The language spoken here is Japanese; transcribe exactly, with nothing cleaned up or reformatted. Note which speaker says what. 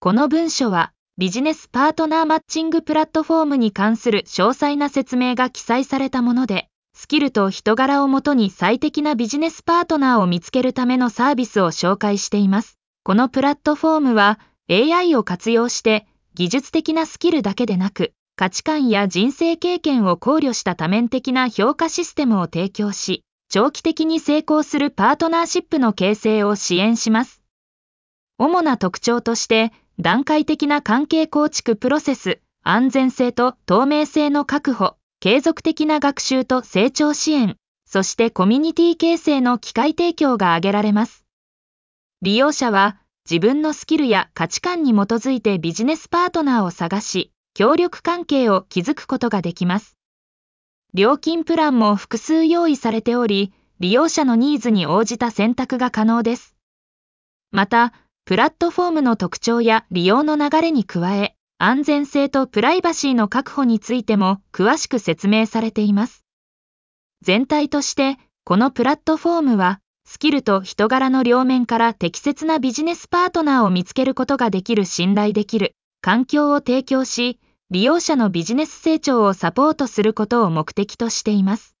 Speaker 1: この文書は、ビジネスパートナーマッチングプラットフォームに関する詳細な説明が記載されたもので、スキルと人柄をもとに最適なビジネスパートナーを見つけるためのサービスを紹介しています。このプラットフォームは、エーアイ を活用して、技術的なスキルだけでなく、価値観や人生経験を考慮した多面的な評価システムを提供し、長期的に成功するパートナーシップの形成を支援します。主な特徴として、段階的な関係構築プロセス、安全性と透明性の確保、継続的な学習と成長支援、そしてコミュニティ形成の機会提供が挙げられます。利用者は自分のスキルや価値観に基づいてビジネスパートナーを探し、協力関係を築くことができます。料金プランも複数用意されており、利用者のニーズに応じた選択が可能です。また、プラットフォームの特徴や利用の流れに加え、安全性とプライバシーの確保についても詳しく説明されています。全体として、このプラットフォームは、スキルと人柄の両面から適切なビジネスパートナーを見つけることができる信頼できる環境を提供し、利用者のビジネス成長をサポートすることを目的としています。